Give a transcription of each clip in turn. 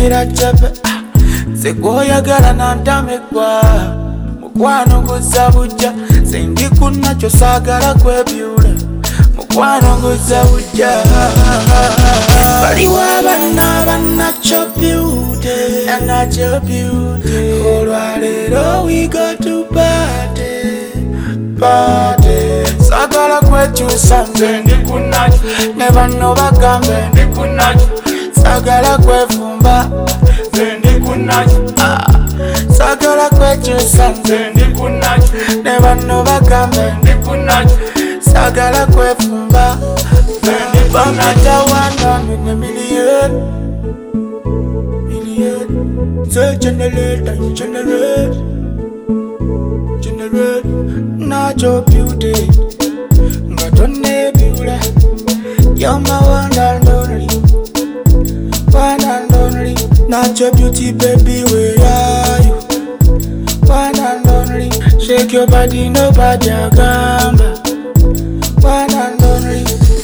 nonchikira chepe Segoyagala nantamekwa Mukwano nguza buja Sindikunacho sagala kwebyula Mukwano nguza buja Baliwo abana banacho beauty Nacho beauty Olwalero we go to party Party Sagala kwechusa nze ndikunacho Nebano bagambe ndikunacho Sagala kwefumba nze ndikunacho Sagala kwechusa nze ndikunacho Nebano bagambe ndikunacho Sagala kwefumba nze ndikunacho Bamita 1 million Say generate and generate Not your beauty But on the beauty You're my one and only One and only Not your beauty baby, where are you? One and only Shake your body, nobody a gamba One and only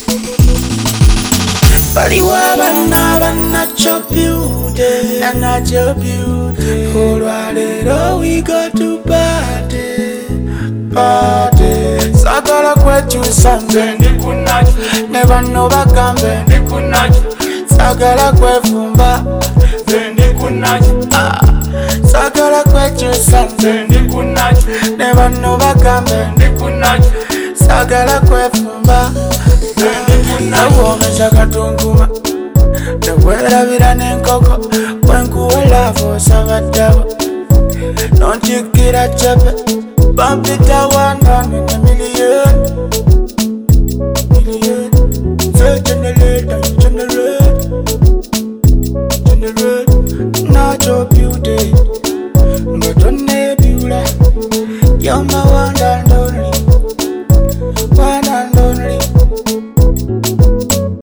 Baliwa bana not your beauty Not your beauty Olwalero we go to party Party Sagala kwechusa nze ndikunacho Nebano bagambe ndikunacho Sagala kwefumba nze ndikunacho Sagala kwechusa nze ndikunacho Nebano bagambe ndikunacho Sagala kwefumba nze ndikunacho Nawomeza katunguma Newelabira n'enkoko Wenkuwela fosabaddawa Nonchikira chepe Bamita 1 million Say generate and generate Not your beauty But on the beauty You're my one and